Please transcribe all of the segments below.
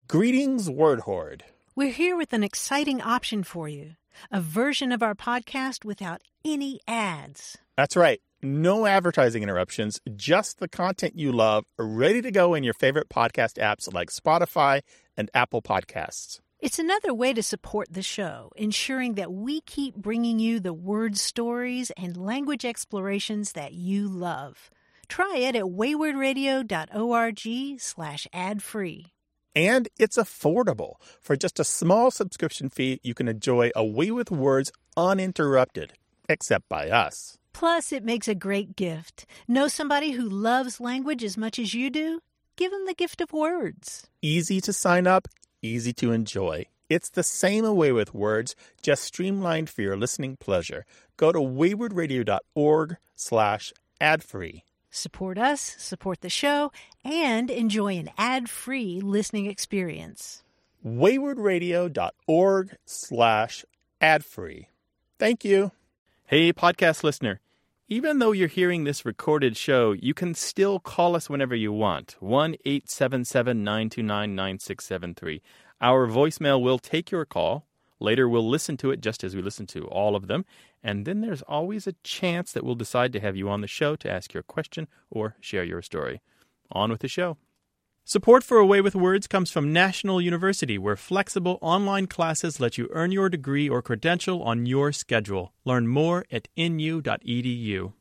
Greetings, Word Horde. We're here with an exciting option for you, a version of our podcast without any ads. That's right. No advertising interruptions, just the content you love, ready to go in your favorite podcast apps like Spotify and Apple Podcasts. It's another way to support the show, ensuring that we keep bringing you the word stories and language explorations that you love. Try it at waywardradio.org/ad-free. And it's affordable. For just a small subscription fee, you can enjoy A Way with Words uninterrupted, except by us. Plus, it makes a great gift. Know somebody who loves language as much as you do? Give them the gift of words. Easy to sign up, easy to enjoy. It's the same A Way with Words, just streamlined for your listening pleasure. Go to waywardradio.org/ad-free. Support us, support the show, and enjoy an ad-free listening experience. waywardradio.org/ad-free. Thank you. Hey, podcast listener. Even though you're hearing this recorded show, you can still call us whenever you want. 1-877-929-9673. Our voicemail will take your call. Later, we'll listen to it just as we listen to all of them. And then there's always a chance that we'll decide to have you on the show to ask your question or share your story. On with the show. Support for A Way with Words comes from National University, where flexible online classes let you earn your degree or credential on your schedule. Learn more at nu.edu.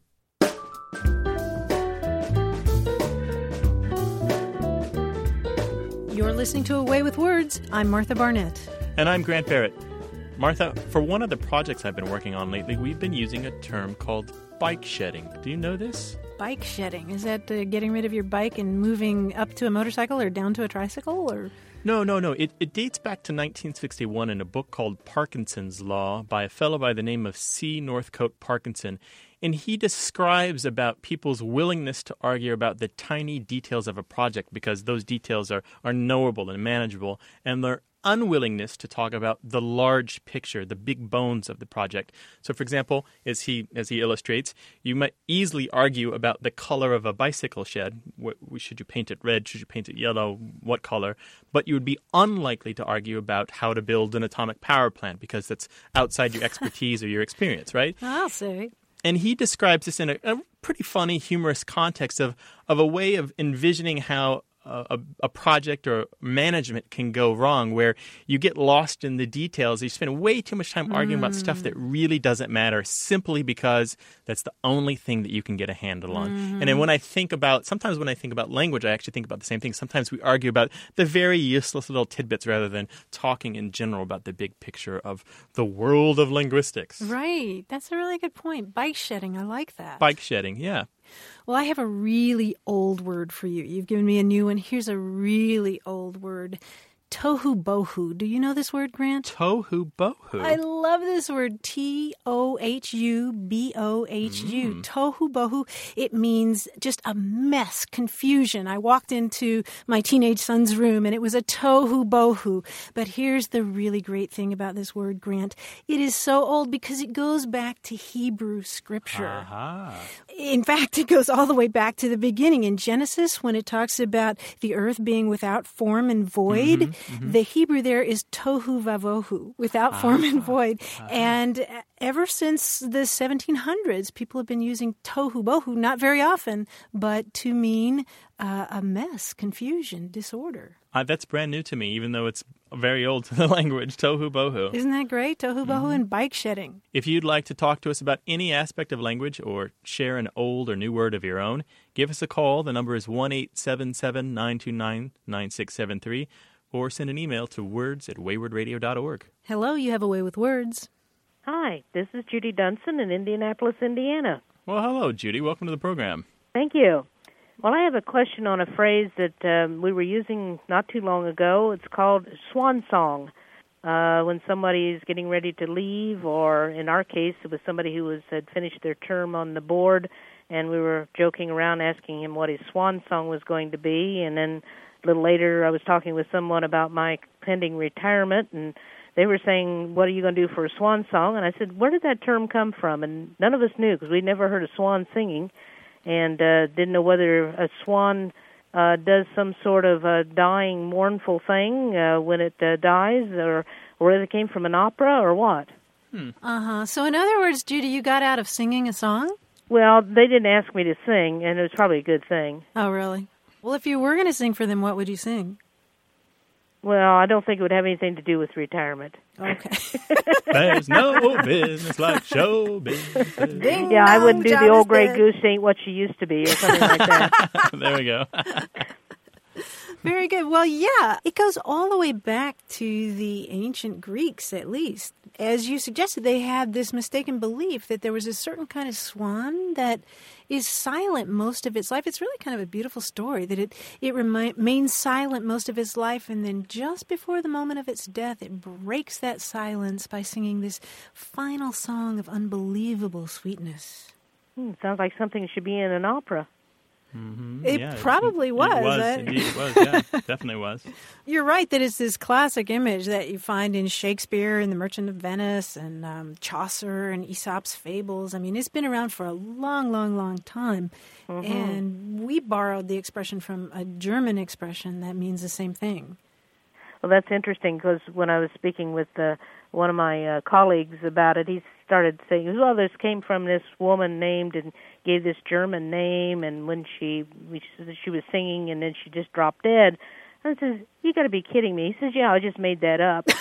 You're listening to A Way with Words. I'm Martha Barnett. And I'm Grant Barrett. Martha, for one of the projects I've been working on lately, we've been using a term called bike shedding. Do you know this? Bike shedding. Is that getting rid of your bike and moving up to a motorcycle or down to a tricycle? Or No. It dates back to 1961 in a book called Parkinson's Law by a fellow by the name of C. Northcote Parkinson. And he describes about people's willingness to argue about the tiny details of a project because those details are knowable and manageable, and their unwillingness to talk about the large picture, the big bones of the project. So, for example, as he illustrates, you might easily argue about the color of a bicycle shed. Should you paint it red? Should you paint it yellow? What color? But you would be unlikely to argue about how to build an atomic power plant because that's outside your expertise or your experience, right? I'll say. And he describes this in a pretty funny, humorous context of a way of envisioning how a project or management can go wrong, where you get lost in the details. You spend way too much time arguing about stuff that really doesn't matter simply because that's the only thing that you can get a handle on. And then sometimes when I think about language, I actually think about the same thing. Sometimes we argue about the very useless little tidbits rather than talking in general about the big picture of the world of linguistics. Right. That's a really good point. Bike shedding. I like that. Bike shedding, yeah. Well, I have a really old word for you. You've given me a new one. Here's a really old word. Tohu bohu. Do you know this word, Grant? Tohu bohu. I love this word. Tohubohu. Tohu bohu. It means just a mess, confusion. I walked into my teenage son's room and it was a tohu bohu. But here's the really great thing about this word, Grant. It is so old because it goes back to Hebrew scripture. Aha. In fact, it goes all the way back to the beginning. In Genesis, when it talks about the earth being without form and void, the Hebrew there is tohu vavohu, without form and void. And ever since the 1700s, people have been using tohu bohu, not very often, but to mean a mess, confusion, disorder. That's brand new to me, even though it's very old to the language, tohu bohu. Isn't that great? Tohu bohu and bike shedding. If you'd like to talk to us about any aspect of language or share an old or new word of your own, give us a call. The number is 1-877-929-9673, or send an email to words@waywardradio.org. Hello, you have A Way with Words. Hi, this is Judy Dunson in Indianapolis, Indiana. Well, hello, Judy. Welcome to the program. Thank you. Well, I have a question on a phrase that we were using not too long ago. It's called swan song. When somebody is getting ready to leave, or in our case, it was somebody who had finished their term on the board, and we were joking around asking him what his swan song was going to be. And then a little later, I was talking with someone about my pending retirement, and they were saying, what are you going to do for a swan song? And I said, where did that term come from? And none of us knew because we'd never heard a swan singing and didn't know whether a swan does some sort of dying, mournful thing when it dies, or whether it came from an opera or what. So in other words, Judy, you got out of singing a song? Well, they didn't ask me to sing, and it was probably a good thing. Oh, really? Well, if you were going to sing for them, what would you sing? Well, I don't think it would have anything to do with retirement. Okay. There's no business like show business. Yeah, I wouldn't do the old gray goose ain't what she used to be or something like that. There we go. Very good. Well, yeah, it goes all the way back to the ancient Greeks, at least. As you suggested, they had this mistaken belief that there was a certain kind of swan that is silent most of its life. It's really kind of a beautiful story that it remains silent most of its life, and then just before the moment of its death, it breaks that silence by singing this final song of unbelievable sweetness. Sounds like something that should be in an opera. Mm-hmm. It probably was. It was. Indeed it was, yeah. Definitely was. You're right that it's this classic image that you find in Shakespeare and The Merchant of Venice and Chaucer and Aesop's Fables. I mean, it's been around for a long, long, long time. Mm-hmm. And we borrowed the expression from a German expression that means the same thing. Well, that's interesting because when I was speaking with one of my colleagues about it, he started saying, well, this came from this woman named and gave this German name, and when she was singing and then she just dropped dead. I says, you got to be kidding me. He says, yeah, I just made that up.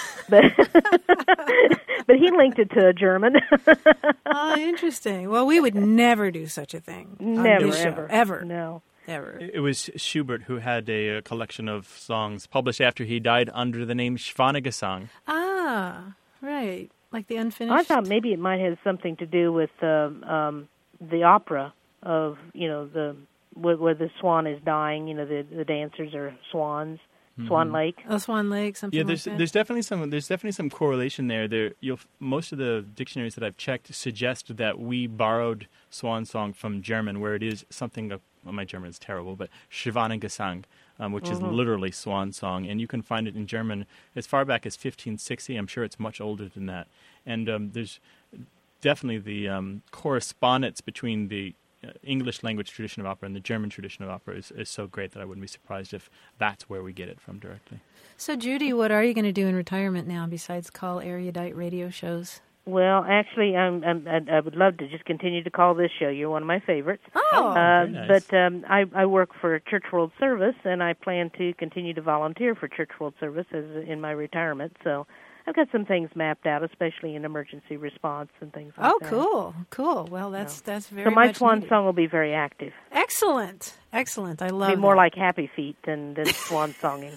But he linked it to a German. Oh, interesting. Well, we would never do such a thing. Never, ever. No. Ever. It was Schubert who had a collection of songs published after he died under the name Schwanengesang. Ah, right. Like the unfinished. I thought maybe it might have something to do with the opera of, where the swan is dying. The dancers are swans. Swan Lake. Oh, Swan Lake, something like that. There's definitely some correlation there. Most of the dictionaries that I've checked suggest that we borrowed swan song from German, where it is something of, well, my German is terrible, but Schwanengesang, which is literally swan song, and you can find it in German as far back as 1560. I'm sure it's much older than that. And there's definitely the correspondence between the English language tradition of opera and the German tradition of opera is so great that I wouldn't be surprised if that's where we get it from directly. So, Judy, what are you going to do in retirement now besides call erudite radio shows? Well, actually, I would love to just continue to call this show. You're one of my favorites. Oh, very nice. But I work for Church World Service, and I plan to continue to volunteer for Church World Service in my retirement. So I've got some things mapped out, especially in emergency response and things like that. Oh, cool. Well, that's very So my much swan needed. song will be very active. Excellent. I love It'll be more that. like Happy Feet than swan songing.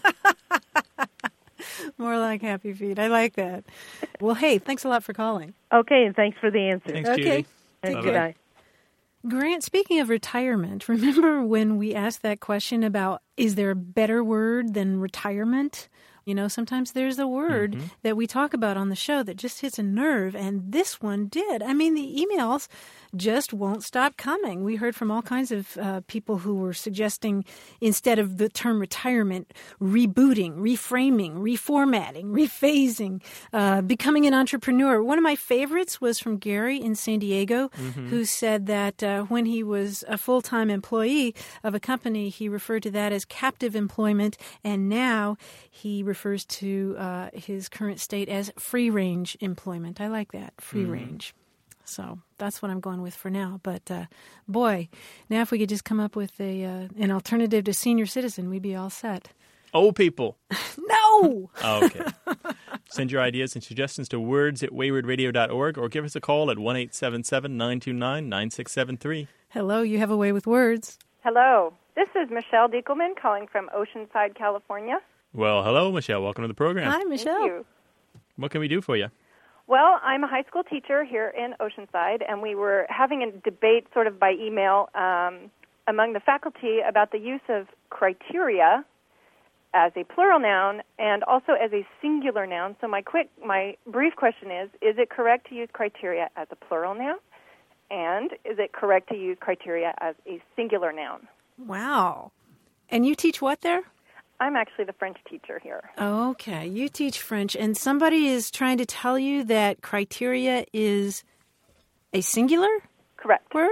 More like Happy Feet. I like that. Well, hey, thanks a lot for calling. Okay, and thanks for the answer. Thanks, Okay. Judy. And Bye-bye. good night. Grant, speaking of retirement, remember when we asked that question about is there a better word than retirement? Sometimes there's a word that we talk about on the show that just hits a nerve, and this one did. I mean, the emails just won't stop coming. We heard from all kinds of people who were suggesting, instead of the term retirement, rebooting, reframing, reformatting, rephasing, becoming an entrepreneur. One of my favorites was from Gary in San Diego, who said that when he was a full-time employee of a company, he referred to that as captive employment, and now he refers to his current state as free-range employment. I like that, free-range. So that's what I'm going with for now. But, boy, now if we could just come up with an alternative to senior citizen, we'd be all set. Old people. No! Oh, okay. Send your ideas and suggestions to words@waywardradio.org or give us a call at 1-877-929-9673. Hello, you have a way with words. Hello. This is Michelle Diekelman calling from Oceanside, California. Well, hello, Michelle. Welcome to the program. Hi, Michelle. Thank you. What can we do for you? Well, I'm a high school teacher here in Oceanside, and we were having a debate sort of by email among the faculty about the use of criteria as a plural noun and also as a singular noun. So my brief question is it correct to use criteria as a plural noun? And is it correct to use criteria as a singular noun? Wow. And you teach what there? I'm actually the French teacher here. Okay, you teach French, and somebody is trying to tell you that criteria is a singular Correct. word?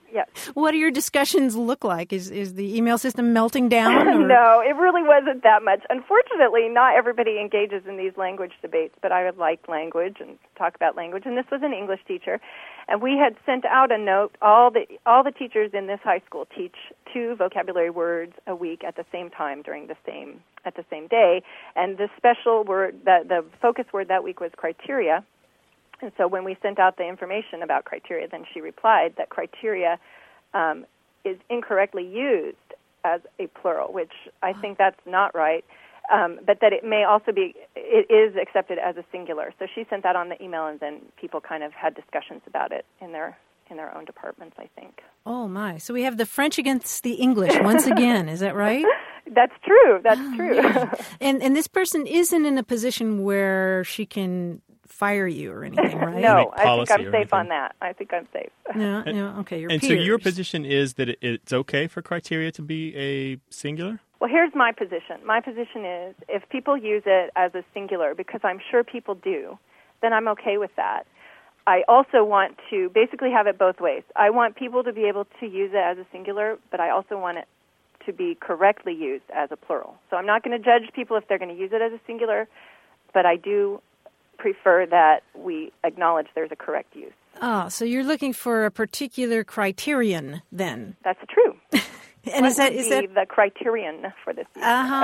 Yes. What do your discussions look like? Is the email system melting down? Or? No, it really wasn't that much. Unfortunately, not everybody engages in these language debates, but I would like language and talk about language. And this was an English teacher, and we had sent out a note. All the teachers in this high school teach 2 vocabulary words a week at the same time at the same day. And the special word, the focus word that week was criteria. And so when we sent out the information about criteria, then she replied that criteria is incorrectly used as a plural, which I think that's not right, but that it may also be, it is accepted as a singular. So she sent that on the email, and then people kind of had discussions about it in their own departments, I think. Oh, my. So we have the French against the English once again. Is that right? That's true. That's true. Yeah. And this person isn't in a position where she can fire you or anything, right? No, I think I'm safe on that. I think I'm safe. No, okay. Your and peers. so your position is that it's okay for criteria to be a singular? Well, here's my position. My position is if people use it as a singular, because I'm sure people do, then I'm okay with that. I also want to basically have it both ways. I want people to be able to use it as a singular, but I also want it to be correctly used as a plural. So I'm not going to judge people if they're going to use it as a singular, but I do prefer that we acknowledge there's a correct use. Oh, so you're looking for a particular criterion then? That's true. And is that the criterion for this?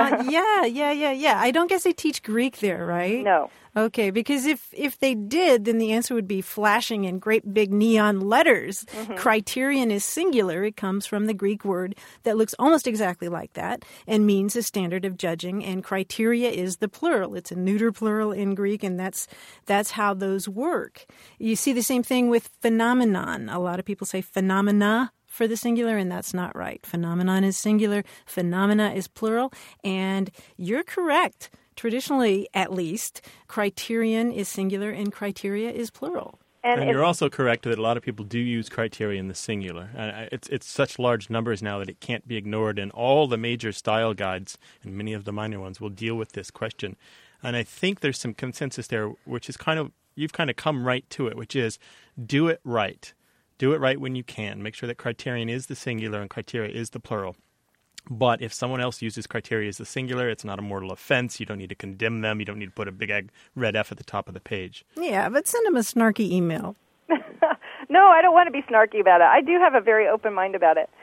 Yeah. I don't guess they teach Greek there, right? No. Okay, because if they did, then the answer would be flashing in great big neon letters. Mm-hmm. Criterion is singular. It comes from the Greek word that looks almost exactly like that and means a standard of judging. And criteria is the plural. It's a neuter plural in Greek, and that's how those work. You see the same thing with phenomenon. A lot of people say phenomena for the singular, and that's not right. Phenomenon is singular, phenomena is plural, and you're correct. Traditionally, at least, criterion is singular and criteria is plural. And you're also correct that a lot of people do use criteria in the singular. It's such large numbers now that it can't be ignored, and all the major style guides and many of the minor ones will deal with this question. And I think there's some consensus there, which is you've kind of come right to it, which is do it right. Do it right when you can. Make sure that criterion is the singular and criteria is the plural. But if someone else uses criteria as the singular, it's not a mortal offense. You don't need to condemn them. You don't need to put a big red F at the top of the page. Yeah, but send them a snarky email. No, I don't want to be snarky about it. I do have a very open mind about it.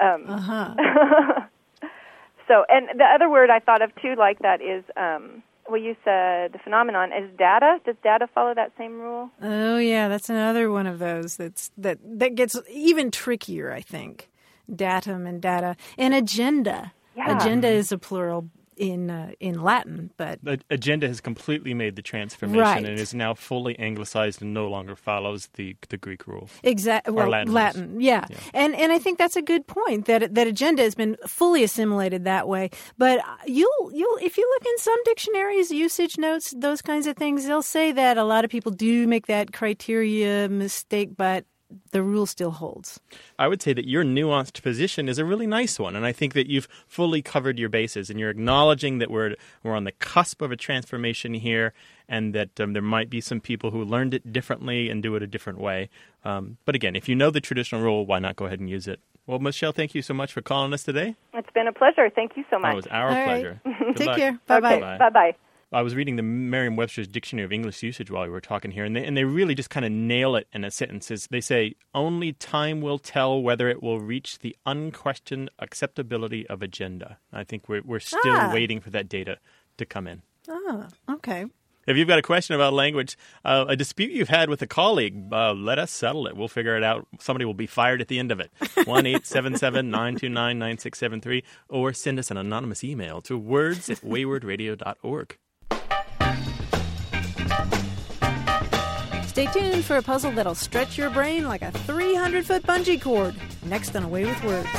So, and the other word I thought of, too, like that is, you said the phenomenon is data. Does data follow that same rule? Oh, yeah, that's another one of those that gets even trickier, I think. Datum and data. And agenda. Yeah. Agenda is a plural in Latin, but agenda has completely made the transformation, right, and is now fully anglicized and no longer follows the Greek rule. Exactly. Well, Latin, yeah. And I think that's a good point that agenda has been fully assimilated that way. But you'll if you look in some dictionaries, usage notes, those kinds of things, they'll say that a lot of people do make that criteria mistake, but the rule still holds. I would say that your nuanced position is a really nice one, and I think that you've fully covered your bases, and you're acknowledging that we're on the cusp of a transformation here, and that there might be some people who learned it differently and do it a different way. But again, if you know the traditional rule, why not go ahead and use it? Well, Michelle, thank you so much for calling us today. It's been a pleasure. Thank you so much. It was our pleasure. Right. Take care. Bye-bye. Okay. Bye-bye. I was reading the Merriam-Webster's Dictionary of English Usage while we were talking here, and they really just kind of nail it in a sentence. They say, only time will tell whether it will reach the unquestioned acceptability of agenda. I think we're still waiting for that data to come in. Okay. If you've got a question about language, a dispute you've had with a colleague, let us settle it. We'll figure it out. Somebody will be fired at the end of it. 1-877-929-9673, or send us an anonymous email to words@waywardradio.org. Stay tuned for a puzzle that'll stretch your brain like a 300-foot bungee cord. Next on Away with Words.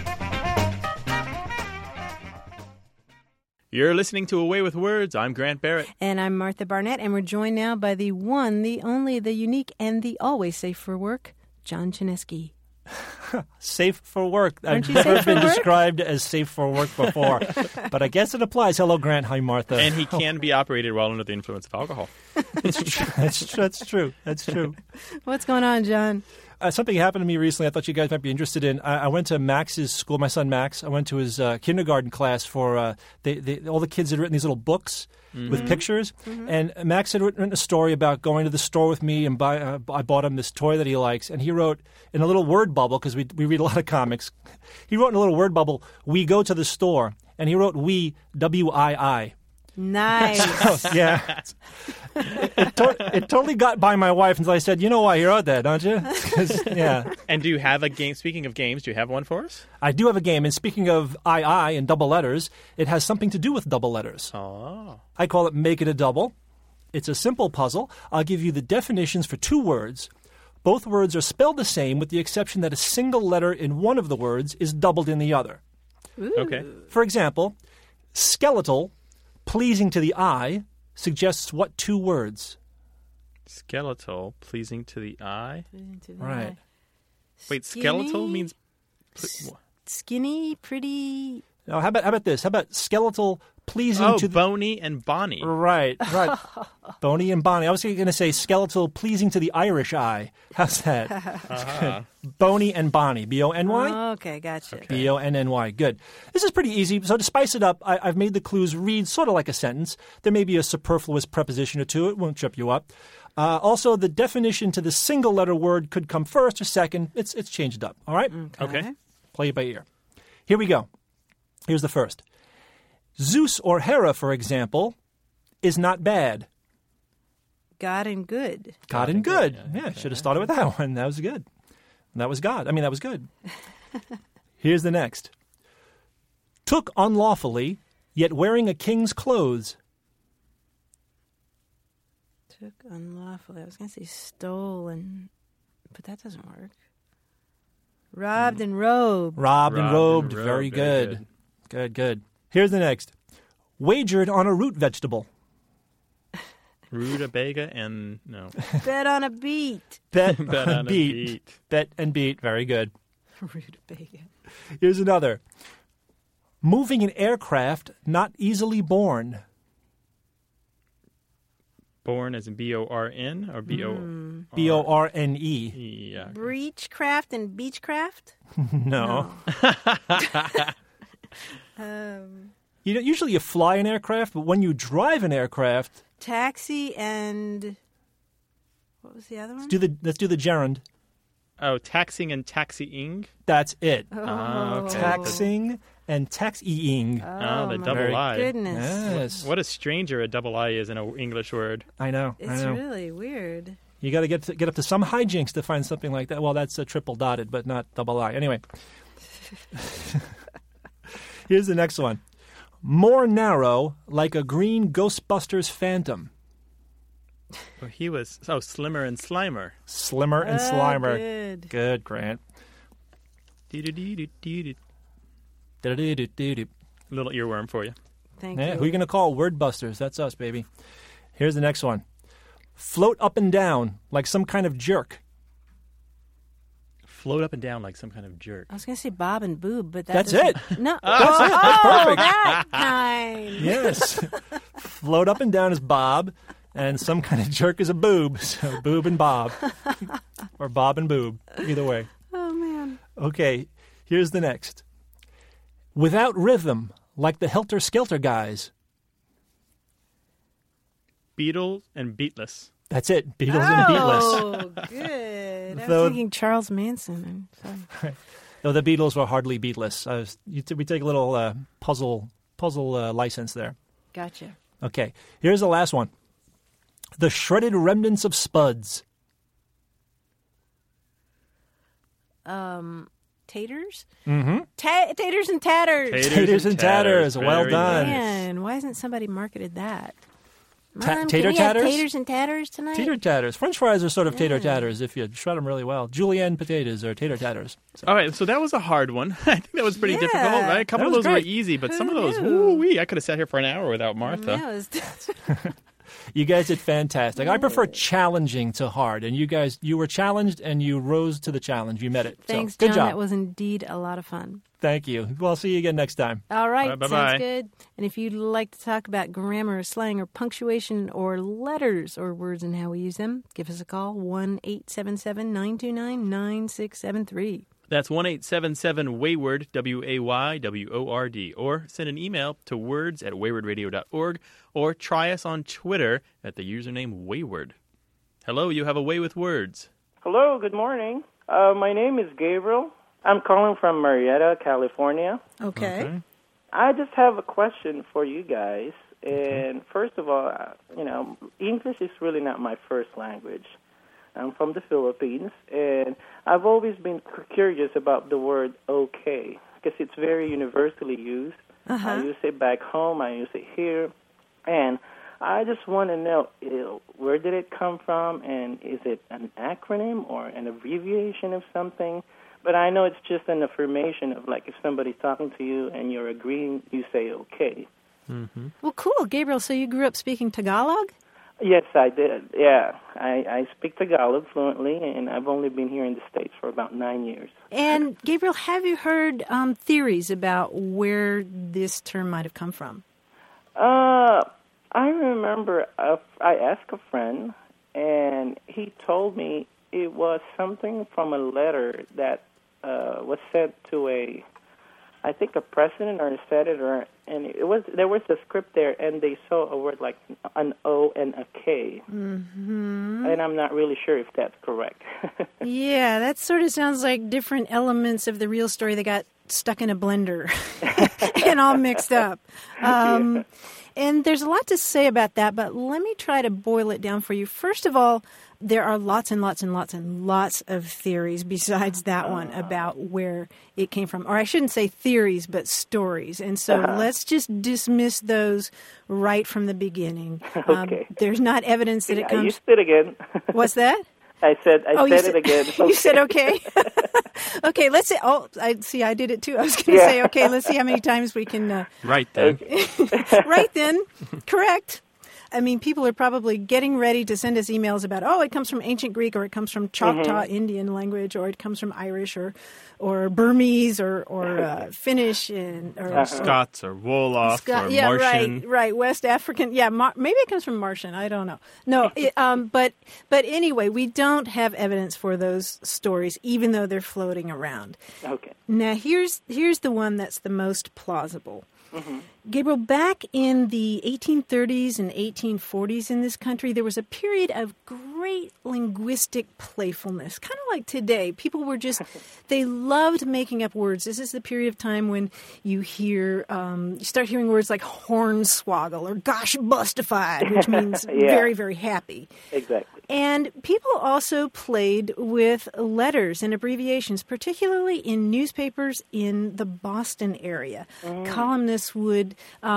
You're listening to Away with Words. I'm Grant Barrett. And I'm Martha Barnett, and we're joined now by the one, the only, the unique, and the always safe for work, John Chaneski. Safe for work. Aren't I've you never safe for been work? described as safe for work before, but I guess it applies. Hello, Grant. Hi, Martha. And he can be operated while under the influence of alcohol. That's true. That's true. What's going on, John? something happened to me recently I thought you guys might be interested in. I went to Max's school, my son Max. I went to his kindergarten class for all the kids had written these little books with pictures. And Max had written a story about going to the store with me, and I bought him this toy that he likes. And he wrote in a little word bubble, because we read a lot of comics, he wrote in a little word bubble, "We go to the store." And he wrote "we," W-I-I. Nice. Yeah. It totally got by my wife until I said, "You know why you wrote that, don't you?" 'Cause, yeah. And do you have a game? Speaking of games, do you have one for us? I do have a game, and speaking of I and double letters, it has something to do with double letters. Oh. I call it Make It a Double. It's a simple puzzle. I'll give you the definitions for 2 words. Both words are spelled the same with the exception that a single letter in one of the words is doubled in the other. Ooh. Okay. For example, skeletal, pleasing to the eye, suggests what 2 words? Skeletal, pleasing to the eye. Right. Wait, Skinny? skeletal means... Skinny, pretty. Now, how about this? How about skeletal, pleasing to the... Bony and Bonnie. Right. Boney and Bonnie. I was going to say skeletal, pleasing to the Irish eye. How's that? Uh-huh. Boney and Bonnie. B-O-N-Y? Okay, gotcha. Okay. B-O-N-N-Y. Good. This is pretty easy. So to spice it up, I've made the clues read sort of like a sentence. There may be a superfluous preposition or two. It won't trip you up. Also, the definition to the single letter word could come first or second. It's changed up. All right? Okay. Play it by ear. Here we go. Here's the first. Zeus or Hera, for example, is not bad. God and good. God and good. Yeah, should have started with that one. That was good. That was God. I mean, that was good. Here's the next. Took unlawfully, yet wearing a king's clothes. Took unlawfully. I was going to say stolen, but that doesn't work. Robbed and robed. Robbed and robed. robed. Very good. Good. Here's the next. Wagered on a root vegetable. Rutabaga and... No. Bet on a beat. Bet, Bet on a beat. Bet and beat. Very good. Rutabaga. Here's another. Moving an aircraft not easily borne. Born as in B-O-R-N or B-O... B-O-R-N-E. Yeah. Breechcraft and beechcraft? No. Usually you fly an aircraft, but when you drive an aircraft... Taxi and... What was the other one? Let's do the gerund. Oh, taxing and taxiing? That's it. Oh. Okay. Taxing and taxiing. Oh, the my double I. goodness. Yes. What a stranger a double I is in an English word. I know. It's really weird. You got to get up to some hijinks to find something like that. Well, that's a triple dotted, but not double I. Anyway. Here's the next one. More narrow, like a green Ghostbusters phantom. Oh, he was slimmer and slimer. Slimmer and Slimer. Good. Good, Grant. Dee-doo-dee-doo-dee-doo. Da-da-dee-doo-doo-doo. Little earworm for you. Thank Yeah, you. who are you going to call? Wordbusters. That's us, baby. Here's the next one. Float up and down like some kind of jerk. Float up and down like some kind of jerk. I was going to say Bob and Boob, but That's doesn't- it. No. That's it. That's perfect. that kind. Yes. Float up and down is Bob, and some kind of jerk is a boob. So Boob and Bob. Or Bob and Boob. Either way. Oh, man. Okay, here's the next. Without rhythm, like the Helter Skelter guys. Beatles and Beatless. That's it. Beatles and Beatless. Oh, good. I Though- was thinking Charles Manson. I'm sorry. No, the Beatles were hardly beatless. We take a little puzzle license there. Gotcha. Okay, here's the last one. The shredded remnants of spuds. Taters? Mm-hmm. Taters and tatters. Taters and tatters. Well Very done. nice. Man, why hasn't somebody marketed that? Ta- Mom, tater can we have tatters? taters and tatters tonight? Tater tatters. French fries are sort of tater tatters if you shred them really well. Julienne potatoes are tater tatters. So. All right, so that was a hard one. I think that was pretty difficult, right? A couple That of was those were great. easy, but some of Who those, knew? woo-wee, I could have sat here for an hour without Martha. Yeah, it was You guys did fantastic. I prefer challenging to hard, and you were challenged and you rose to the challenge. You met it. Thanks, so, good John. job. That was indeed a lot of fun. Thank you. Well, I'll see you again next time. All right, Bye-bye. sounds good. And if you'd like to talk about grammar or slang or punctuation or letters or words and how we use them, give us a call, 1-877-929-9673. That's 1-877-WAYWORD, WAYWORD, or send an email to words@waywardradio.org, or try us on Twitter at the username Wayward. Hello, you have a way with words. Hello, good morning. My name is Gabriel. I'm calling from Marietta, California. Okay. I just have a question for you guys. And first of all, English is really not my first language. I'm from the Philippines, and I've always been curious about the word okay, because it's very universally used. I use it back home, I use it here, and I just want to know, where did it come from, and is it an acronym or an abbreviation of something? But I know it's just an affirmation of, like, if somebody's talking to you and you're agreeing, you say okay. Mm-hmm. Well, cool. Gabriel, so you grew up speaking Tagalog? Yes, I did. Yeah, I speak Tagalog fluently, and I've only been here in the States for about 9 years. And, Gabriel, have you heard theories about where this term might have come from? I remember I asked a friend, and he told me it was something from a letter that was sent to a president or a senator, and there was a script there, and they saw a word like an O and a K. Mm-hmm. And I'm not really sure if that's correct. Yeah, that sort of sounds like different elements of the real story that got stuck in a blender and all mixed up. Yeah. And there's a lot to say about that, but let me try to boil it down for you. First of all, there are lots and lots and lots and lots of theories besides that one about where it came from. Or I shouldn't say theories, but stories. And so let's just dismiss those right from the beginning. Okay. There's not evidence that it comes... You said it again. What's that? I said it again. Okay. You said okay? Okay, let's say... Oh, I did it too. I was going to say, okay, let's see how many times we can... Right then. Right then. Correct. I mean, people are probably getting ready to send us emails about, it comes from ancient Greek, or it comes from Choctaw Indian language, or it comes from Irish, or Burmese, or Finnish, or Scots, or Wolof, or yeah, Martian. right, West African. Yeah, maybe it comes from Martian. I don't know. No, but anyway, we don't have evidence for those stories, even though they're floating around. Okay. Now, here's the one that's the most plausible. Mm-hmm. Gabriel, back in the 1830s and 1840s in this country, there was a period of great linguistic playfulness, kind of like today. People were they loved making up words. This is the period of time when you start hearing words like hornswoggle or gosh bustified, which means very, very happy. Exactly. And people also played with letters and abbreviations, particularly in newspapers in the Boston area. Columnists would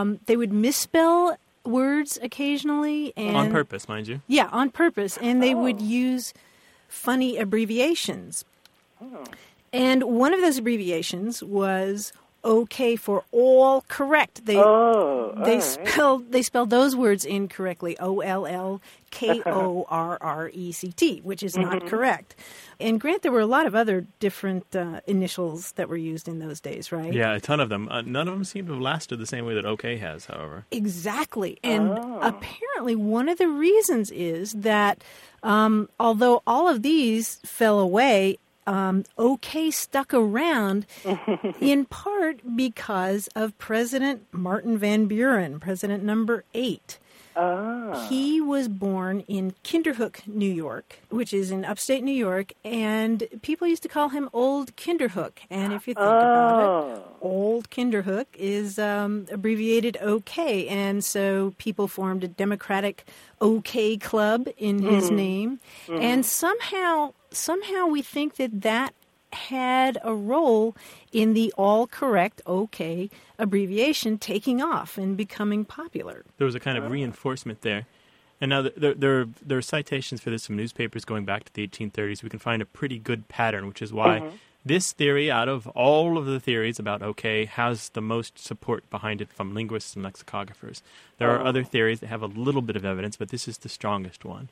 misspell words occasionally. And, on purpose, mind you. Yeah, on purpose. And they would use funny abbreviations. Oh. And one of those abbreviations was okay for all correct. They spelled those words incorrectly, OLLKORRECT, which is not correct. And Grant, there were a lot of other different initials that were used in those days, right? Yeah, a ton of them. None of them seem to have lasted the same way that OK has, however. Exactly. And apparently one of the reasons is that although all of these fell away, OK stuck around in part because of President Martin Van Buren, President number 8. He was born in Kinderhook, New York, which is in upstate New York, and people used to call him Old Kinderhook. And if you think about it, Old Kinderhook is abbreviated OK, and so people formed a Democratic OK Club in his name, and somehow we think that had a role in the all correct OK abbreviation taking off and becoming popular. There was a kind of reinforcement there. And now there are citations for this from newspapers going back to the 1830s. We can find a pretty good pattern, which is why this theory, out of all of the theories about OK, has the most support behind it from linguists and lexicographers. There are other theories that have a little bit of evidence, but this is the strongest one.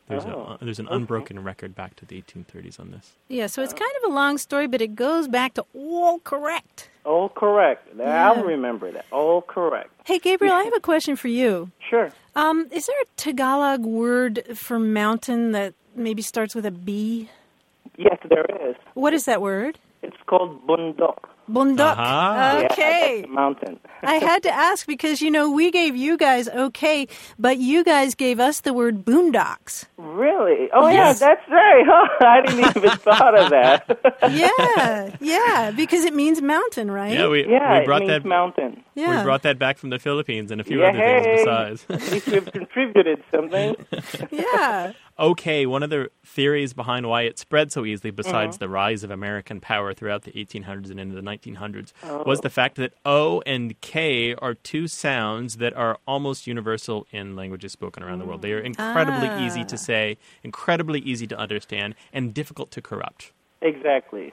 There's an unbroken record back to the 1830s on this. Yeah, so it's kind of a long story, but it goes back to all correct. All correct. Yeah. I'll remember that. All correct. Hey, Gabriel, I have a question for you. Sure. Is there a Tagalog word for mountain that maybe starts with a B? Yes, there is. What is that word? It's called bundok. Bundok. Aha. Okay. Yeah, that's mountain. I had to ask because, we gave you guys okay, but you guys gave us the word boondocks. Really? Oh, Yes. yeah, that's right. Oh, I didn't even thought of that. Yeah, because it means mountain, right? Yeah, we Yeah, brought it means that. mountain. Yeah. We brought that back from the Philippines and a few Yeah, other things hey. besides. At least we've contributed something. Yeah. Okay, one of the theories behind why it spread so easily, besides the rise of American power throughout the 1800s and into the 1900s, was the fact that O and K are two sounds that are almost universal in languages spoken around the world. They are incredibly easy to say, incredibly easy to understand, and difficult to corrupt. Exactly.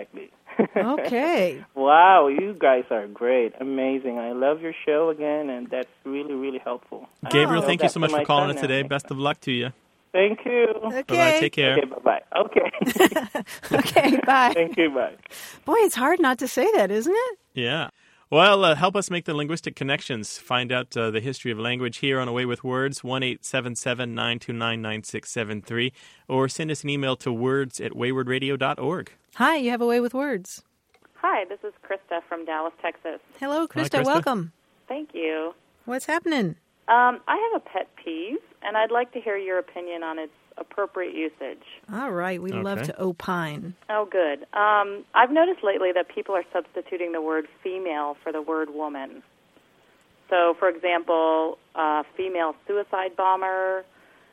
Okay. Wow, you guys are great. Amazing. I love your show again, and that's really, really helpful. Gabriel, I'll thank go you so back much to for calling my us son today. now. Best of luck to you. Thank you. Okay. Bye-bye. Take care. Okay, bye-bye. Okay. Okay, bye. Thank you, bye. Boy, it's hard not to say that, isn't it? Yeah. Well, help us make the linguistic connections. Find out the history of language here on Away with Words, 1-877-929-9673, or send us an email to words@waywardradio.org. Hi, you have a way with words. Hi, this is Krista from Dallas, Texas. Hello, Krista. Krista. Welcome. Thank you. What's happening? I have a pet peeve, and I'd like to hear your opinion on its appropriate usage. All right, we love Okay. to opine. Oh, good. I've noticed lately that people are substituting the word female for the word woman. So, for example, female suicide bomber,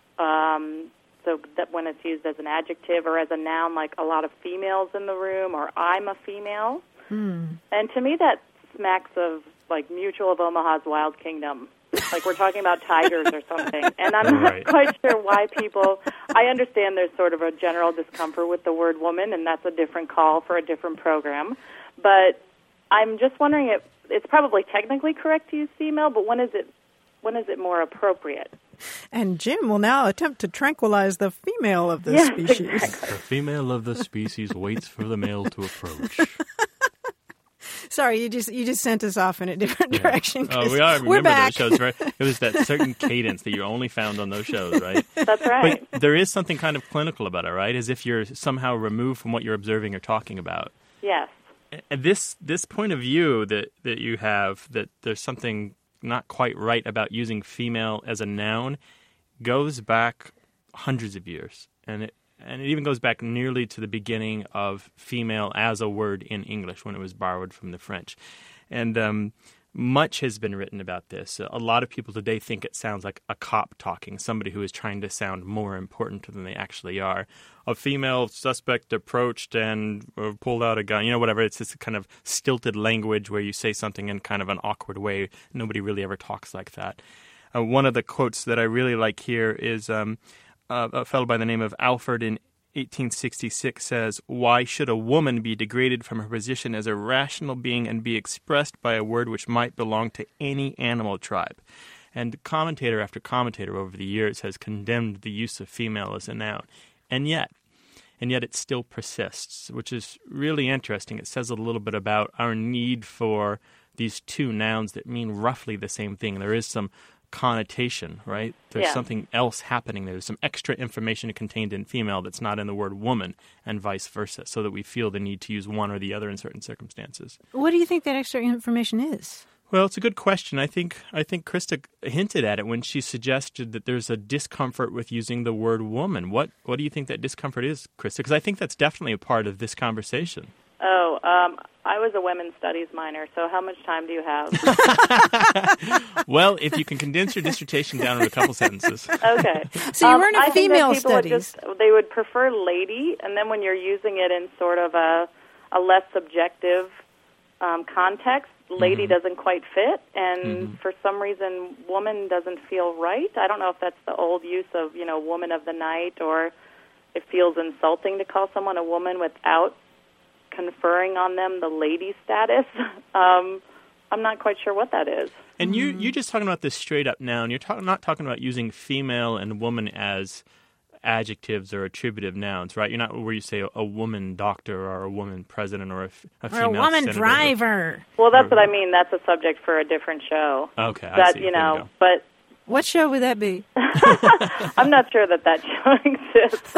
so that when it's used as an adjective or as a noun, like a lot of females in the room, or I'm a female. And to me, that smacks of, like, Mutual of Omaha's Wild Kingdom. Like we're talking about tigers or something. And I'm not Right. quite sure why people... I understand there's sort of a general discomfort with the word woman, and that's a different call for a different program. But I'm just wondering if it's probably technically correct to use female, but when is it more appropriate? And Jim will now attempt to tranquilize the female of the species. Exactly. The female of the species waits for the male to approach. Sorry, you just sent us off in a different direction. Oh, Chris. we are. We're Remember back. those shows, right? It was that certain cadence that you only found on those shows, right? That's right. But there is something kind of clinical about it, right? As if you're somehow removed from what you're observing or talking about. Yes. And this point of view that you have, that there's something not quite right about using female as a noun, goes back hundreds of years. And it even goes back nearly to the beginning of female as a word in English when it was borrowed from the French. And much has been written about this. A lot of people today think it sounds like a cop talking, somebody who is trying to sound more important than they actually are. A female suspect approached and pulled out a gun, whatever. It's this kind of stilted language where you say something in kind of an awkward way. Nobody really ever talks like that. One of the quotes that I really like here is a fellow by the name of Alford in 1866 says, "Why should a woman be degraded from her position as a rational being and be expressed by a word which might belong to any animal tribe?" And commentator after commentator over the years has condemned the use of female as a noun. And yet it still persists, which is really interesting. It says a little bit about our need for these two nouns that mean roughly the same thing. There is some connotation, right? There's something else happening. There's some extra information contained in female that's not in the word woman, and vice versa, so that we feel the need to use one or the other in certain circumstances. What do you think that extra information is? Well, it's a good question. I think Krista hinted at it when she suggested that there's a discomfort with using the word woman. What do you think that discomfort is, Krista? Because I think that's definitely a part of this conversation. Oh, I was a women's studies minor, so how much time do you have? Well, if you can condense your dissertation down in a couple sentences. Okay. So you weren't I in think that female people would studies. they would prefer lady, and then when you're using it in sort of a less subjective context, lady doesn't quite fit, and for some reason, woman doesn't feel right. I don't know if that's the old use of, woman of the night, or it feels insulting to call someone a woman without conferring on them the lady status. I'm not quite sure what that is. And you're just talking about this straight up noun. You're not talking about using female and woman as adjectives or attributive nouns, right? You're not where you say a woman doctor or a woman president or a female or a woman senator. driver. Well, that's what I mean. That's a subject for a different show. Okay, I That, see. you There know, go. but What show would that be? I'm not sure that show exists.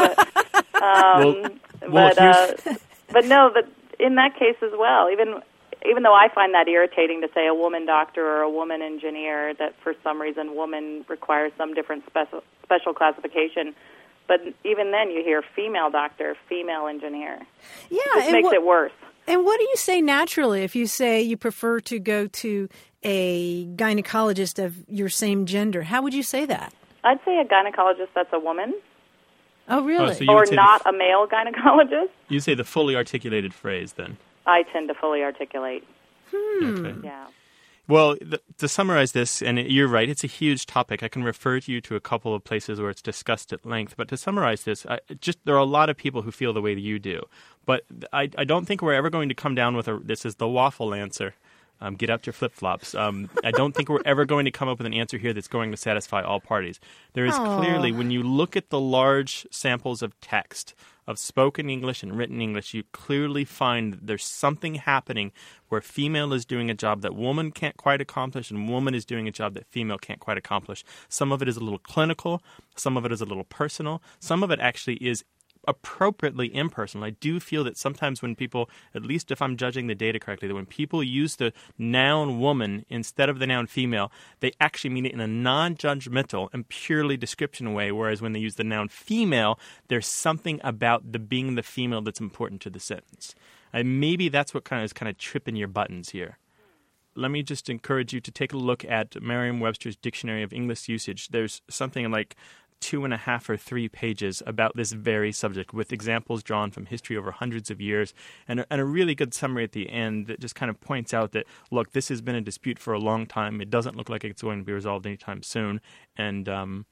But no, but in that case as well, even though I find that irritating to say a woman doctor or a woman engineer, that for some reason woman requires some different special classification. But even then, you hear female doctor, female engineer. Yeah, It makes it worse. And what do you say naturally if you say you prefer to go to a gynecologist of your same gender? How would you say that? I'd say a gynecologist that's a woman, Oh, really? so you or would say not a male gynecologist. You say the fully articulated phrase then. I tend to fully articulate. Okay. Yeah. Well, to summarize this, and you're right, it's a huge topic. I can refer you to a couple of places where it's discussed at length. But to summarize this, there are a lot of people who feel the way that you do. But I don't think we're ever going to come down with this is the waffle answer. Get out your flip-flops. I don't think we're ever going to come up with an answer here that's going to satisfy all parties. There is clearly, when you look at the large samples of text, of spoken English and written English, you clearly find there's something happening where female is doing a job that woman can't quite accomplish and woman is doing a job that female can't quite accomplish. Some of it is a little clinical. Some of it is a little personal. Some of it actually is appropriately impersonal. I do feel that sometimes when people, at least if I'm judging the data correctly, that when people use the noun woman instead of the noun female, they actually mean it in a non-judgmental and purely description way, whereas when they use the noun female, there's something about the being the female that's important to the sentence. And maybe that's what is kind of tripping your buttons here. Let me just encourage you to take a look at Merriam-Webster's Dictionary of English Usage. There's something like 2.5 or 3 pages about this very subject with examples drawn from history over hundreds of years and a really good summary at the end that just kind of points out that, look, this has been a dispute for a long time. It doesn't look like it's going to be resolved anytime soon. And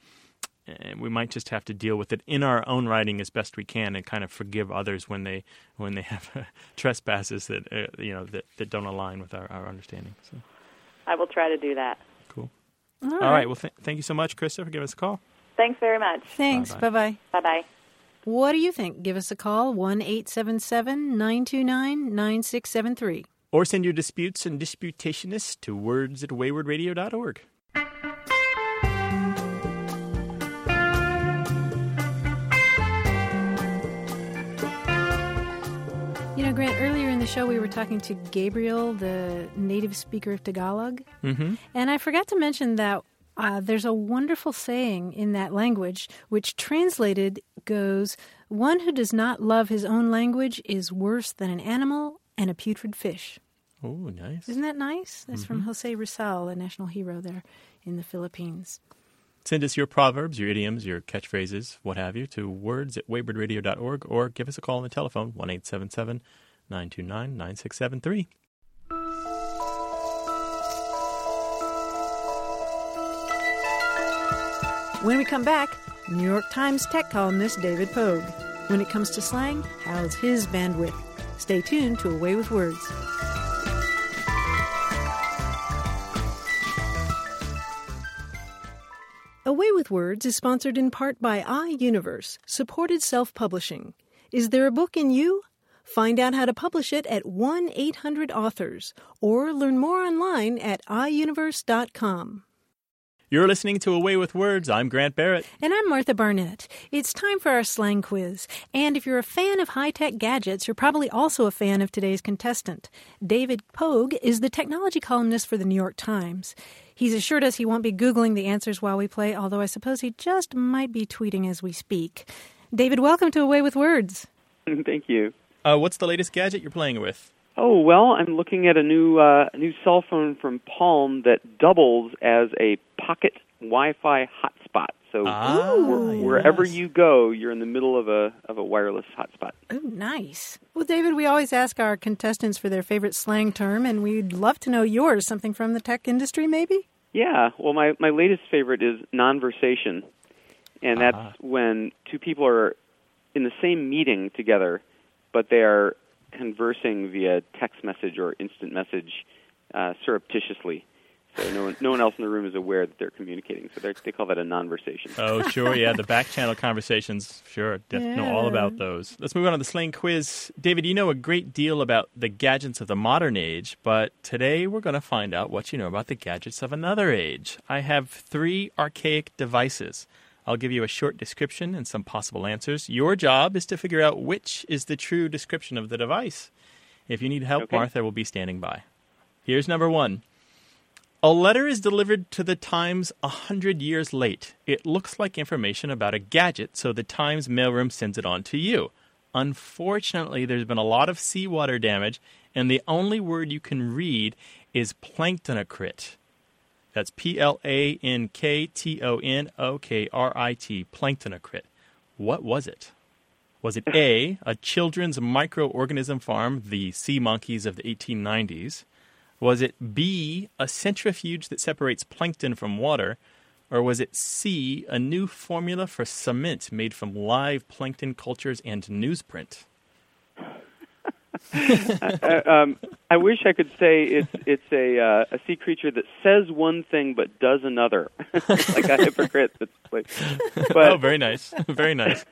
we might just have to deal with it in our own writing as best we can and kind of forgive others when they have trespasses that that don't align with our understanding. So, I will try to do that. cool. All All right. Well, thank you so much, Krista, for giving us a call. Thanks very much. Thanks. Bye-bye. Bye-bye. What do you think? Give us a call, 1-877-929-9673. Or send your disputes and disputationists to words@waywardradio.org. You know, Grant, earlier in the show we were talking to Gabriel, the native speaker of Tagalog. Mm-hmm. And I forgot to mention that there's a wonderful saying in that language which translated goes, one who does not love his own language is worse than an animal and a putrid fish. Oh, nice. Isn't that nice? That's from Jose Rizal, a national hero there in the Philippines. Send us your proverbs, your idioms, your catchphrases, what have you, to words@waywardradio.org or give us a call on the telephone, 1-877-929-9673. When we come back, New York Times tech columnist David Pogue. When it comes to slang, how's his bandwidth? Stay tuned to A Way with Words. A Way with Words is sponsored in part by iUniverse, supported self-publishing. Is there a book in you? Find out how to publish it at 1-800-AUTHORS or learn more online at iUniverse.com. You're listening to A Way with Words. I'm Grant Barrett. And I'm Martha Barnett. It's time for our slang quiz. And if you're a fan of high-tech gadgets, you're probably also a fan of today's contestant. David Pogue is the technology columnist for the New York Times. He's assured us he won't be Googling the answers while we play, although I suppose he just might be tweeting as we speak. David, welcome to A Way with Words. Thank you. What's the latest gadget you're playing with? Oh, well, I'm looking at a new cell phone from Palm that doubles as a pocket Wi-Fi hotspot. So wherever you go, you're in the middle of a wireless hotspot. Oh, nice. Well, David, we always ask our contestants for their favorite slang term, and we'd love to know yours. Something from the tech industry, maybe? Yeah. Well, my latest favorite is nonversation, and that's when two people are in the same meeting together, but they are conversing via text message or instant message surreptitiously. So no one else in the room is aware that they're communicating. So they call that a non-versation. Oh, sure, yeah, the back channel conversations. Sure, know all about those. Let's move on to the slang quiz. David, you know a great deal about the gadgets of the modern age, but today we're going to find out what you know about the gadgets of another age. I have 3 archaic devices. I'll give you a short description and some possible answers. Your job is to figure out which is the true description of the device. If you need help, okay, Martha will be standing by. Here's number 1. A letter is delivered to the Times 100 years late. It looks like information about a gadget, so the Times mailroom sends it on to you. Unfortunately, there's been a lot of seawater damage, and the only word you can read is planktonocrit. That's Planktonokrit, planktonocrit. What was it? Was it A, a children's microorganism farm, the sea monkeys of the 1890s? Was it B, a centrifuge that separates plankton from water? Or was it C, a new formula for cement made from live plankton cultures and newsprint? I wish I could say it's a sea creature that says one thing but does another, like a hypocrite. But, oh, very nice, very nice.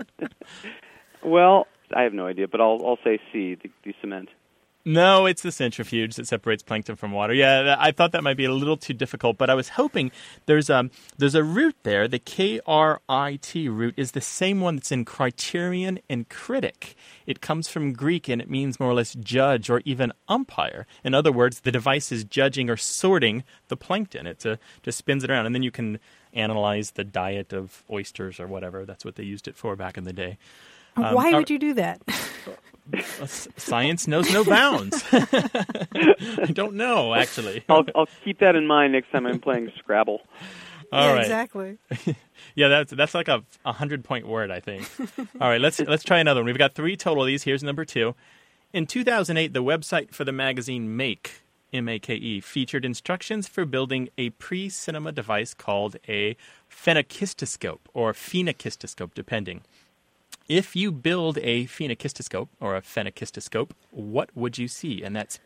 Well, I have no idea, but I'll say C, the cement. No, it's the centrifuge that separates plankton from water. Yeah, I thought that might be a little too difficult, but I was hoping there's a root there. The KRIT root is the same one that's in criterion and critic. It comes from Greek, and it means more or less judge or even umpire. In other words, the device is judging or sorting the plankton. It just spins it around, and then you can analyze the diet of oysters or whatever. That's what they used it for back in the day. Why would you do that? Science knows no bounds. I don't know, actually. I'll keep that in mind next time I'm playing Scrabble. All right. Exactly. Yeah, that's like a 100-point word, I think. All right, let's try another one. We've got 3 total of these. Here's number 2. In 2008, the website for the magazine Make, M-A-K-E, featured instructions for building a pre-cinema device called a phenakistoscope or phenakistoscope, depending. If you build a phenakistoscope or a phenakistoscope, what would you see? And that's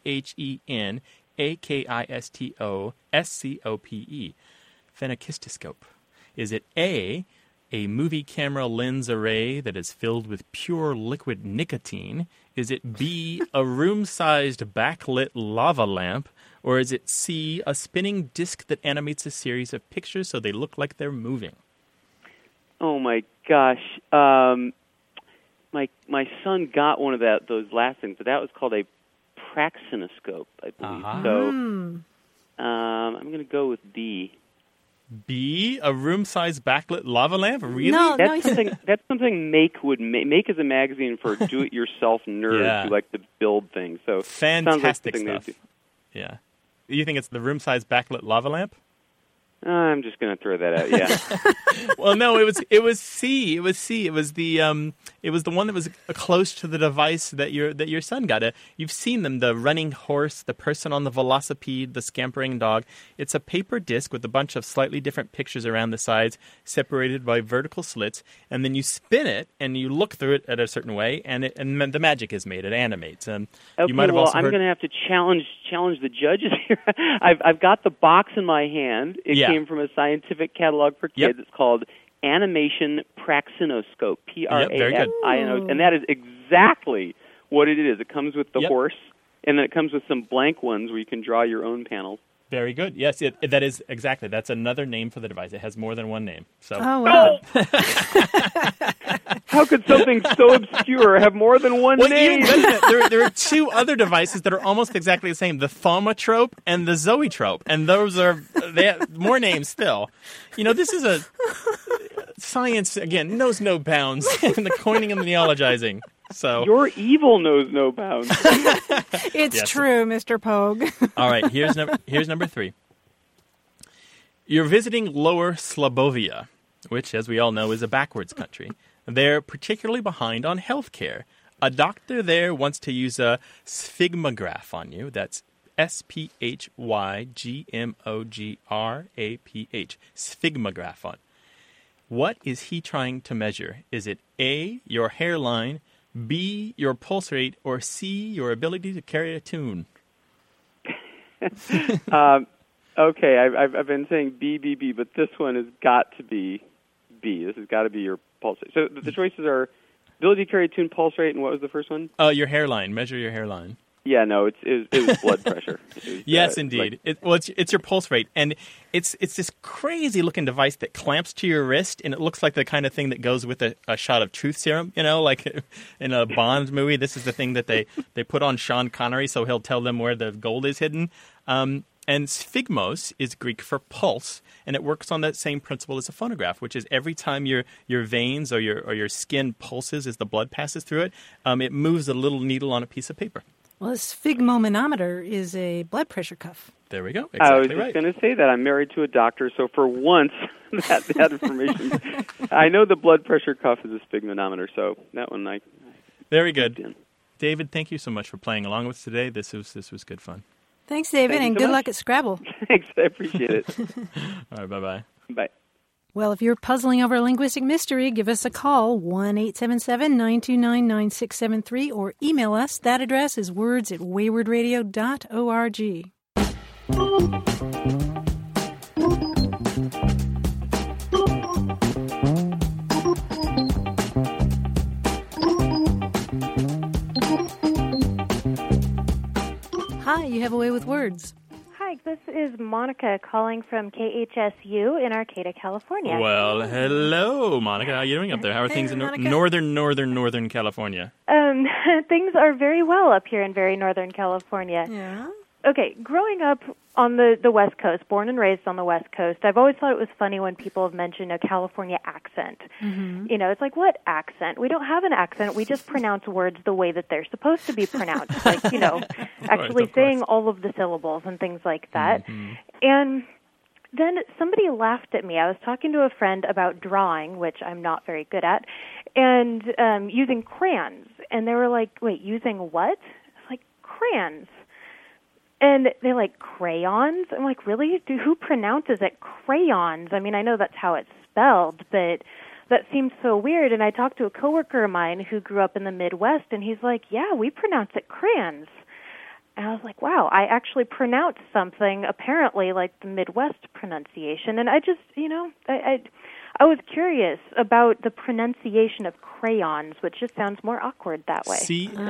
Phenakistoscope. Phenakistoscope. Is it A, a movie camera lens array that is filled with pure liquid nicotine? Is it B, a room-sized backlit lava lamp? Or is it C, a spinning disc that animates a series of pictures so they look like they're moving? Oh my gosh! My son got one of those last things, but that was called a praxinoscope, I believe. Uh-huh. So I'm going to go with B. B, a room-sized backlit lava lamp? Really? No, that's something Make would make. Make is a magazine for do-it-yourself nerds who like to build things. So fantastic sounds like stuff. Yeah. You think it's the room-sized backlit lava lamp? I'm just going to throw that out. Yeah. Well, no, it was C. It was C. It was the one that was close to the device that your son got. You've seen them: the running horse, the person on the velocipede, the scampering dog. It's a paper disc with a bunch of slightly different pictures around the sides, separated by vertical slits, and then you spin it and you look through it at a certain way, and the magic is made. It animates. Okay, you might have also I'm going to have to challenge the judges here. I've got the box in my hand. It came from a scientific catalog for kids. Yep. It's called Animation Praxinoscope, Praxino, and that is exactly what it is. It comes with the horse, and then it comes with some blank ones where you can draw your own panels. Very good. Yes, that is exactly. That's another name for the device. It has more than one name. So. Oh, wow. How could something so obscure have more than one name? There are 2 other devices that are almost exactly the same, the thaumatrope and the zoetrope. And they have more names still. You know, this is a science, again, knows no bounds in the coining and the neologizing. So your evil knows no bounds. It's true, Mr. Pogue. All right, here's number 3. You're visiting Lower Slobovia, which, as we all know, is a backwards country. They're particularly behind on health care. A doctor there wants to use a sphygmograph on you. That's Spygmograph, sphygmograph on. What is he trying to measure? Is it A, your hairline, B, your pulse rate, or C, your ability to carry a tune? Okay, I've been saying B, B, B, but this one has got to be B. This has got to be your pulse rate. So the choices are ability to carry a tuned pulse rate, and what was the first one? Your hairline. Measure your hairline. Yeah, no, it was blood pressure. Yes, indeed. It's your pulse rate, and it's this crazy looking device that clamps to your wrist, and it looks like the kind of thing that goes with a shot of truth serum. Like in a Bond movie, this is the thing that they put on Sean Connery so he'll tell them where the gold is hidden. And sphygmos is Greek for pulse, and it works on that same principle as a phonograph, which is every time your veins or your skin pulses as the blood passes through it, it moves a little needle on a piece of paper. Well, a sphygmomanometer is a blood pressure cuff. There we go. Exactly I was just going to say that. I'm married to a doctor, so for once, that information. I know the blood pressure cuff is a sphygmomanometer, so that one I very good. David, thank you so much for playing along with us today. This was good fun. Thanks, David, and good luck at Scrabble. Thanks, I appreciate it. All right, bye-bye. Bye. Well, if you're puzzling over a linguistic mystery, give us a call, 1-877-929-9673, or email us. That address is words@waywardradio.org. Hi, you have a way with words. Hi, this is Monica calling from KHSU in Arcata, California. Well, hello, Monica. How are you doing up there? How are things in northern California? Things are very well up here in very northern California. Yeah. Okay, growing up on the West Coast, born and raised on the West Coast, I've always thought it was funny when people have mentioned a California accent. Mm-hmm. It's like, what accent? We don't have an accent. We just pronounce words the way that they're supposed to be pronounced. Like, actually saying all of the syllables and things like that. Mm-hmm. And then somebody laughed at me. I was talking to a friend about drawing, which I'm not very good at, and using crayons. And they were like, wait, using what? I was like, crayons. And they're like, crayons? I'm like, really? Who pronounces it crayons? I mean, I know that's how it's spelled, but that seems so weird. And I talked to a coworker of mine who grew up in the Midwest, and he's like, yeah, we pronounce it crayons. And I was like, wow, I actually pronounce something apparently like the Midwest pronunciation. And I just, I was curious about the pronunciation of crayons, which just sounds more awkward that way.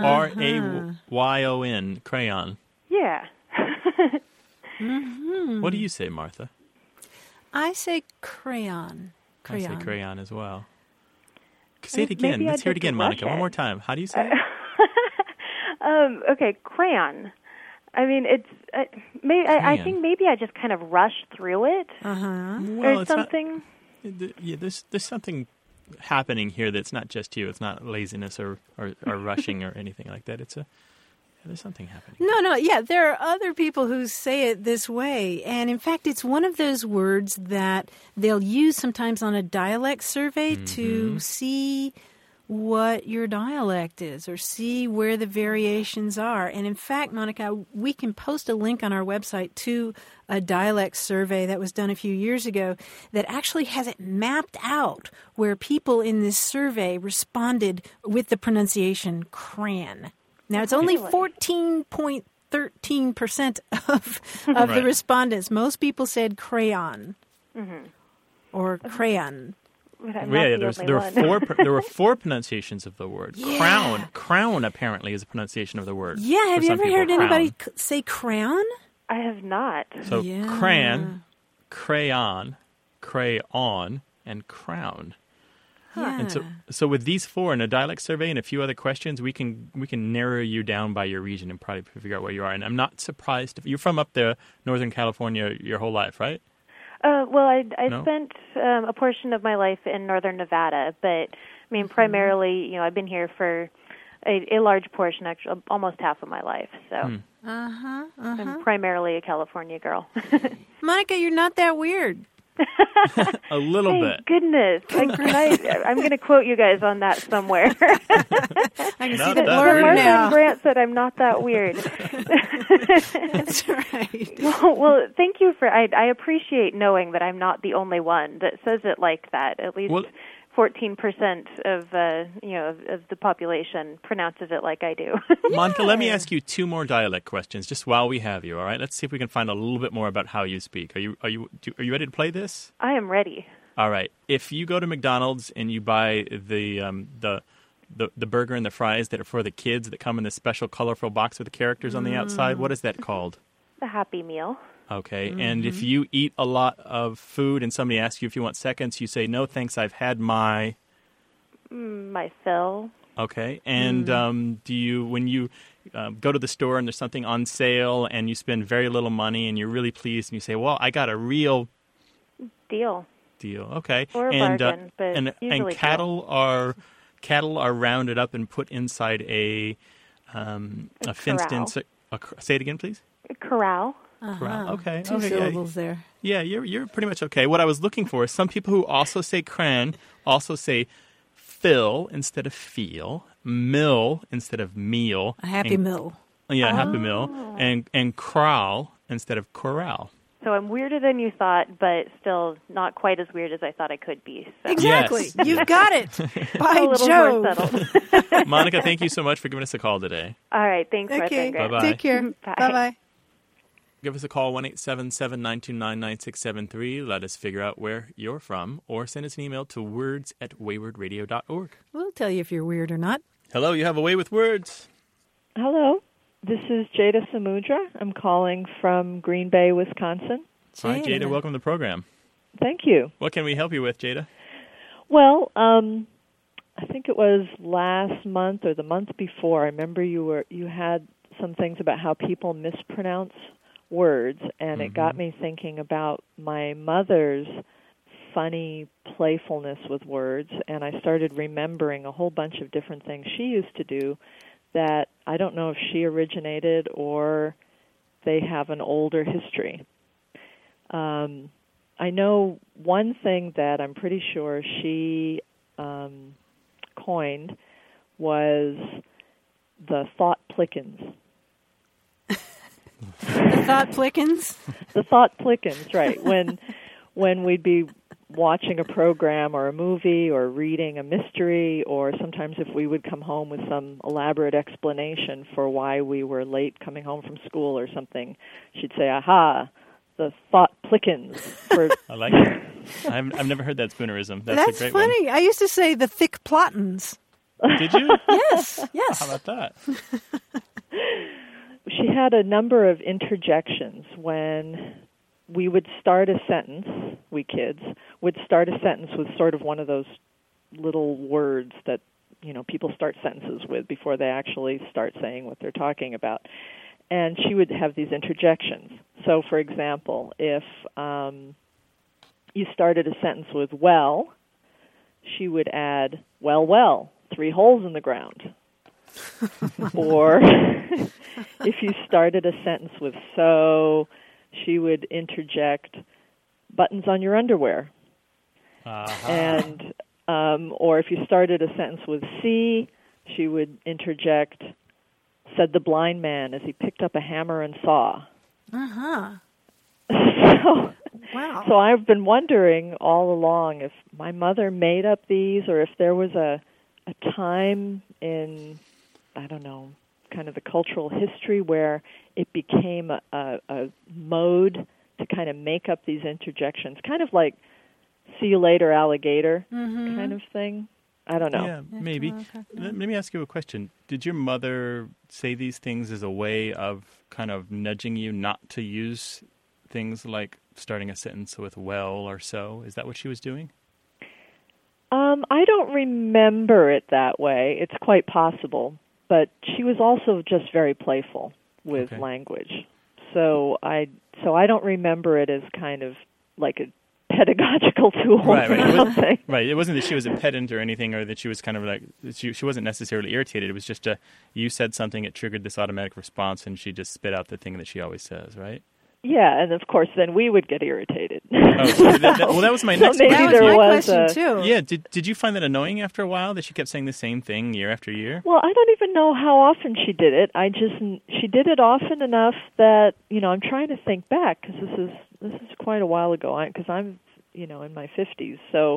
Crayon, crayon. Yeah. Mm-hmm. What do you say, Martha? I say crayon. I say crayon as well. Say it again. Let's hear it again, Monica. One more time. How do you say it? Okay, crayon. I mean, it's. I think maybe I just kind of rushed through it, Well, or something. There's something happening here that's not just you. It's not laziness or rushing or anything like that. There's something happening. No, yeah, there are other people who say it this way. And in fact, it's one of those words that they'll use sometimes on a dialect survey to see what your dialect is or see where the variations are. And in fact, Monica, we can post a link on our website to a dialect survey that was done a few years ago that actually has it mapped out where people in this survey responded with the pronunciation cran. Now, it's only 14.13% of the respondents. Most people said crayon or crayon. There were four pronunciations of the word. Yeah. Crown apparently is a pronunciation of the word. Yeah, have you ever heard anybody say crayon? I have not. So crayon, crayon, crayon, and crown. Yeah. And so with these four in a dialect survey and a few other questions, we can narrow you down by your region and probably figure out where you are. And I'm not surprised if you're from up there, Northern California, your whole life, right? Well, I spent a portion of my life in Northern Nevada, but I mean primarily, I've been here for a large portion, actually, almost half of my life. So I'm primarily a California girl. Monica, you're not that weird. A little bit. Goodness. I'm going to quote you guys on that somewhere. I can see the blur Martha now. and Brant said I'm not that weird. That's right. Well, thank you for. I appreciate knowing that I'm not the only one that says it like that. At least 14% of the population pronounces it like I do. Monica, let me ask you two more dialect questions just while we have you. All right, let's see if we can find a little bit more about how you speak. Are you ready to play this? I am ready. All right. If you go to McDonald's and you buy the burger and the fries that are for the kids that come in this special colorful box with the characters on the outside, what is that called? The Happy Meal. Okay, and if you eat a lot of food and somebody asks you if you want seconds, you say, no, thanks, I've had my... My fill. Okay, and do you, when you go to the store and there's something on sale and you spend very little money and you're really pleased and you say, well, I got a real... Deal. Okay. Or a bargain, but usually cattle are rounded up and put inside a fenced-in... say it again, please? A corral. Corral. Okay. Two syllables there. Yeah, you're pretty much okay. What I was looking for is some people who also say cran also say fill instead of feel, mill instead of meal. A happy mill. Yeah, happy mill. And corral instead of corral. So I'm weirder than you thought, but still not quite as weird as I thought I could be. So. Exactly. Yes. You've got it. By a little Jove. more settled. Monica, thank you so much for giving us a call today. All right. Thanks, Okay. Martha. Bye-bye. Take care. Bye. Bye-bye. Give us a call, 1-877-929-9673. Let us figure out where you're from, or send us an email to words@waywardradio.org. We'll tell you if you're weird or not. Hello, you have a way with words. Hello, this is Jada Samudra. I'm calling from Green Bay, Wisconsin. Hi, Jada. Welcome to the program. Thank you. What can we help you with, Jada? Well, I think it was last month or the month before. I remember you had some things about how people mispronounce words, and it got me thinking about my mother's funny playfulness with words, and I started remembering a whole bunch of different things she used to do that I don't know if she originated or they have an older history. I know one thing that I'm pretty sure she coined was the thought plickens. The thought plickens? The thought plickens, right. When we'd be watching a program or a movie or reading a mystery, or sometimes if we would come home with some elaborate explanation for why we were late coming home from school or something, she'd say, aha, the thought plickens. I like it. I've never heard that Spoonerism. That's a great funny. one. I used to say the thick plottins. Did you? Yes. How about that? She had a number of interjections when we would start a sentence, we kids, would start a sentence with sort of one of those little words that, people start sentences with before they actually start saying what they're talking about. And she would have these interjections. So, for example, if you started a sentence with well, she would add, well, 3 holes in the ground. Or if you started a sentence with so, she would interject buttons on your underwear. And or if you started a sentence with see, she would interject, said the blind man as he picked up a hammer and saw. Wow. So I've been wondering all along if my mother made up these or if there was a time in, I don't know, kind of the cultural history where it became a mode to kind of make up these interjections, kind of like see you later, alligator kind of thing. I don't know. Yeah, maybe. Let me ask you a question. Did your mother say these things as a way of kind of nudging you not to use things like starting a sentence with well or so? Is that what she was doing? I don't remember it that way. It's quite possible. But she was also just very playful with language. So I don't remember it as kind of like a pedagogical tool or something. Right. It wasn't that she was a pedant or anything, or that she was kind of like, she wasn't necessarily irritated. It was just you said something, it triggered this automatic response, and she just spit out the thing that she always says, right? Yeah, and of course, then we would get irritated. That was my next question. That was my question, too. Yeah, did you find that annoying after a while, that she kept saying the same thing year after year? Well, I don't even know how often she did it. She did it often enough that, I'm trying to think back, because this is quite a while ago, because I'm, in my 50s. So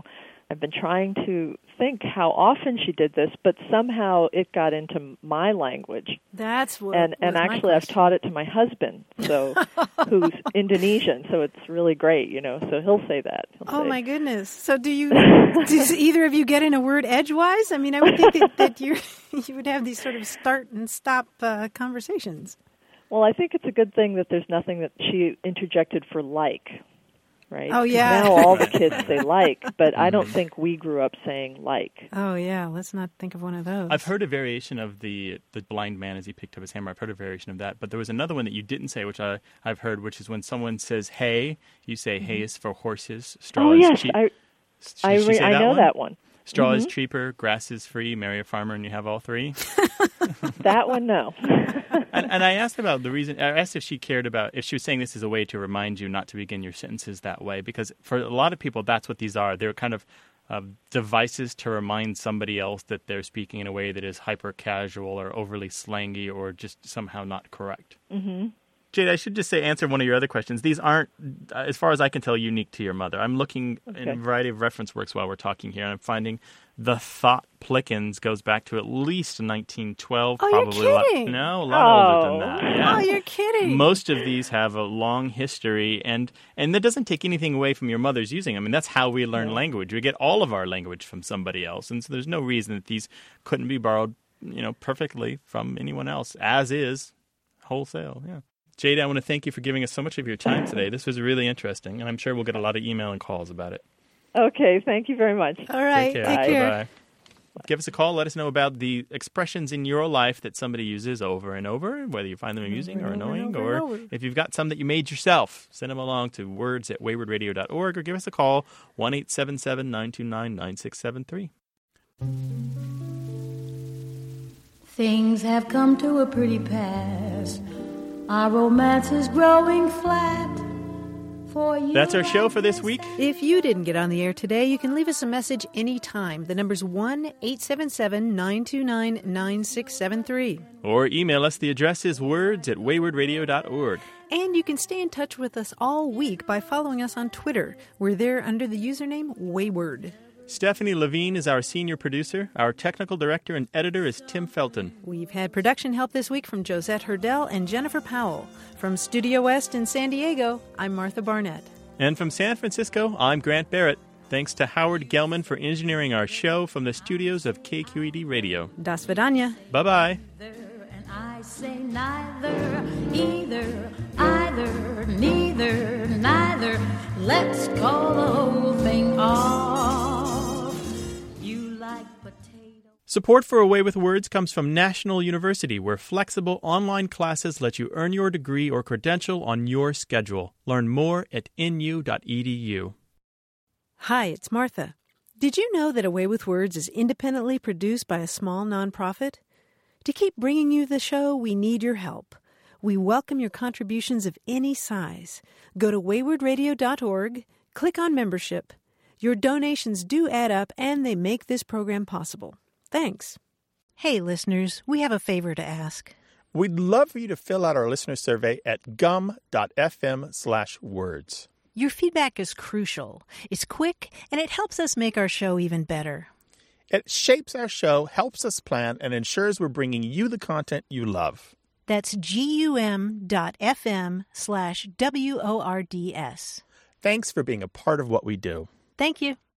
I've been trying to think how often she did this, but somehow it got into my language. That's what. And actually, I've taught it to my husband, so who's Indonesian. So it's really great, So he'll say that. Oh my goodness! So does either of you get in a word edgewise? I mean, I would think that you would have these sort of start and stop conversations. Well, I think it's a good thing that there's nothing that she interjected for like. Right? Oh, yeah. Now all the kids say like, but I don't think we grew up saying like. Oh, yeah. Let's not think of one of those. I've heard a variation of the blind man as he picked up his hammer. I've heard a variation of that. But there was another one that you didn't say, which I've heard, which is when someone says hay, you say hay is for horses, straw is cheap. I know that one. Straw is cheaper, grass is free, marry a farmer, and you have all three. That one, no. And I asked about the reason. I asked if she cared about, if she was saying this is a way to remind you not to begin your sentences that way, because for a lot of people, that's what these are. They're kind of devices to remind somebody else that they're speaking in a way that is hyper casual or overly slangy or just somehow not correct. Mm-hmm. Jade, I should just say, answer one of your other questions. These aren't, as far as I can tell, unique to your mother. I'm looking in a variety of reference works while we're talking here, and I'm finding the thought Plickens goes back to at least 1912. Oh, probably you're kidding. A lot older than that. Yeah. Oh, you're kidding. Most of these have a long history, and that doesn't take anything away from your mother's using. I mean, that's how we learn language. We get all of our language from somebody else, and so there's no reason that these couldn't be borrowed, perfectly from anyone else, as is, wholesale. Yeah. Jade, I want to thank you for giving us so much of your time today. This was really interesting, and I'm sure we'll get a lot of email and calls about it. Okay, thank you very much. All right, take care. Bye-bye. Give us a call. Let us know about the expressions in your life that somebody uses over and over, whether you find them amusing or annoying, or if you've got some that you made yourself, send them along to words@waywardradio.org or give us a call, 1-877-929-9673. Things have come to a pretty pass. Our romance is growing flat. That's our show for this week. If you didn't get on the air today, you can leave us a message anytime. The number's 1-877-929-9673. Or email us. The address is words@waywardradio.org. And you can stay in touch with us all week by following us on Twitter. We're there under the username Wayward. Stephanie Levine is our senior producer. Our technical director and editor is Tim Felton. We've had production help this week from Josette Hurdell and Jennifer Powell. From Studio West in San Diego, I'm Martha Barnett. And from San Francisco, I'm Grant Barrett. Thanks to Howard Gelman for engineering our show from the studios of KQED Radio. Das Vidanya. Bye-bye. And I say neither, either, either, neither, neither. Let's call the whole thing off. Support for A Way with Words comes from National University, where flexible online classes let you earn your degree or credential on your schedule. Learn more at nu.edu. Hi, it's Martha. Did you know that A Way with Words is independently produced by a small nonprofit? To keep bringing you the show, we need your help. We welcome your contributions of any size. Go to waywardradio.org, click on membership. Your donations do add up, and they make this program possible. Thanks. Hey, listeners, we have a favor to ask. We'd love for you to fill out our listener survey at gum.fm/words. Your feedback is crucial. It's quick, and it helps us make our show even better. It shapes our show, helps us plan, and ensures we're bringing you the content you love. That's gum.fm/WORDS. Thanks for being a part of what we do. Thank you.